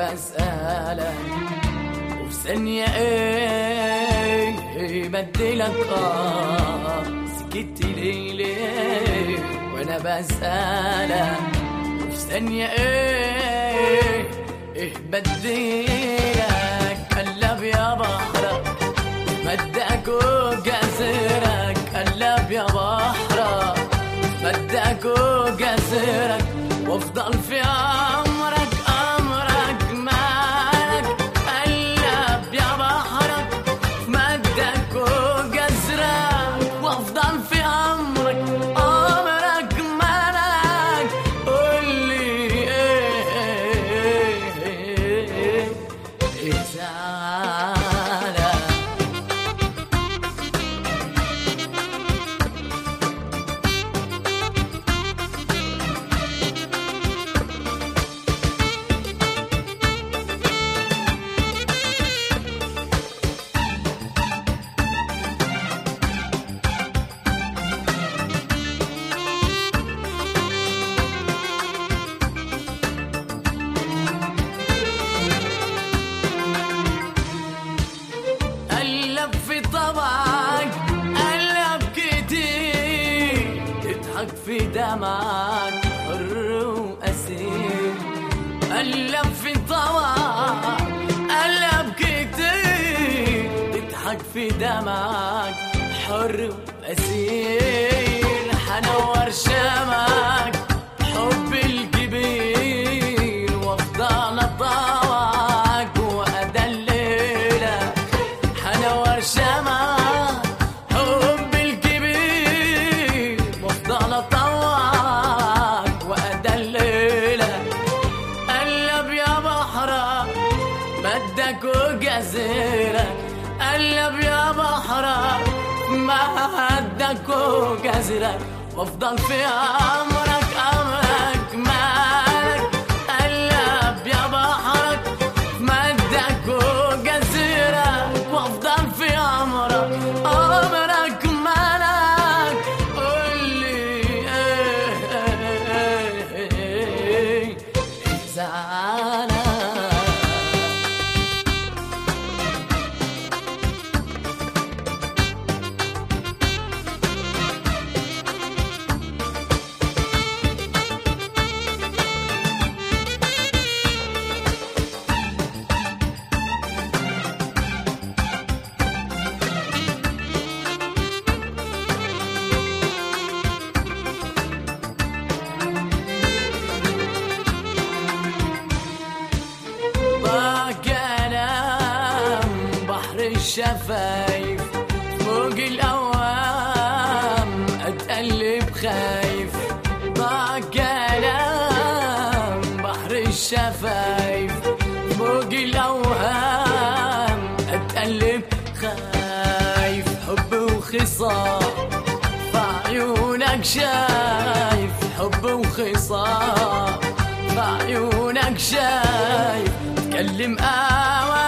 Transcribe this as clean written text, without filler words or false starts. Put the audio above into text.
بسألك وفي ثانية ايه بدلك سكت ليه وانا بسألك وفي ثانية ايه بدلك قلب يا بحرك مدك وجزرك قلب يا بحرك مدك وجزرك وافضل في امرك مالك قلب يا بحرك مدك وجزرك وافضل في امرك مالك قولي ايه زعلك في دمعك حر وأسير قلب في طبعك قلب كتير تضحك في دمعك حر وأسير حنور شمعك حب الكبير وافضل اطوعك وادللك حنور شمعك حب الكبير وافضل اطوعك وادللك قلب يا بحرك مدك وجزرك قلب يا بحرك مدك وجزرك وافضل في امرك مالك قلب يا بحرك مدك وجزرك وافضل في امرك مالك قولي ايه زعلك الشفايف فوق الأوام أتقلب خايف ضاع كلام بحر الشفايف فوق الأوهام أتقلب خايف حب وخصام فعيونك شايف حب وخصام فعيونك شايف تكلم